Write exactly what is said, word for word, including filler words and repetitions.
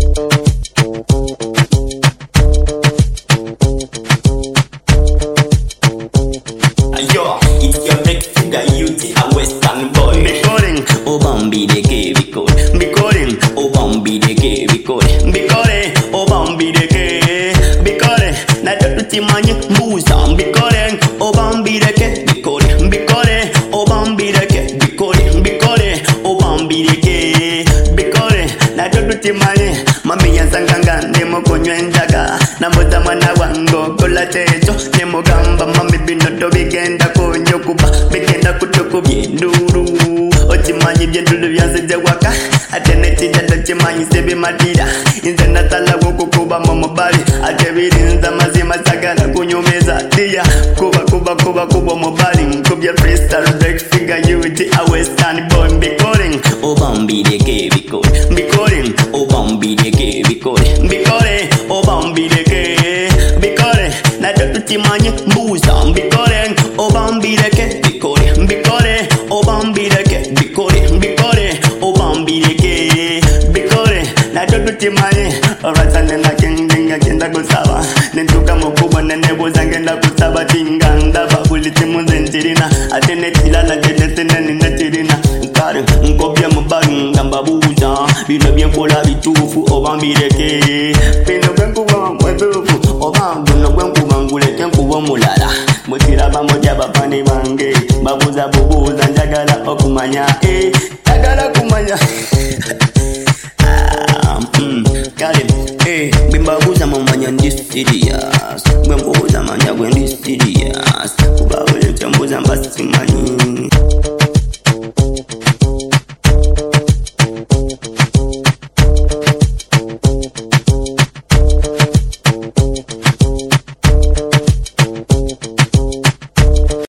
Yo, it's your big figure, you a Western boy. Be calling, oh Bambi the gay, be calling. Be calling, oh Bambi the gay, be calling. Be calling, oh Bambi the gay. Be calling, na dotuti manye musa. Be calling, oh Bambi the gay, be calling. Be calling, oh Bambi the gay, be calling. Be calling, oh Bambi the gay. Be calling, na dotuti manye. Mami yansanganga nemo konywendaga. Namoza mwana wango kola techo nemo gamba mami binoto bigenda konyo kuba bigenda kutuku byenduru ochimanyi byendulu byanze waka atene chijado chimanyi sebe madira inze natala kukuba momobali atebirinza mazima sagala kunyumeza dia kuba kuba kuba kuba mobali kubya freestyle break figure you a Western boy. Be calling, oh Bambi the gay, be calling. Be calling, oh Bambi the gay, be calling. Be calling, oh Bambi the gay. Be calling, na dotuti manye musa. Be calling, oh Bambi the gay, be calling. Be calling, oh Bambi the gay, be calling. Be calling, oh Bambi the gay. Be calling, na dotuti manye. Orata nenda kendinga kenda kusaba. Nentuka mukubwa nenebo zangenda kusaba tinganda babuliti munzentirina. Atene tilala jedetene ninatirina. Kare nkopya mubari ngamba buza. Bino byenkola bitufu obambi the gay. Bino byenkuba mwetufu obambi no bwenkuba nguleke nkuba mulala. Mutiraba moja bapani bange. Babuza bubuza njagala okumanya. Eh, njagala kumanya. Ah, mm, kare, eh, bimbabuza mamanya ndisiri.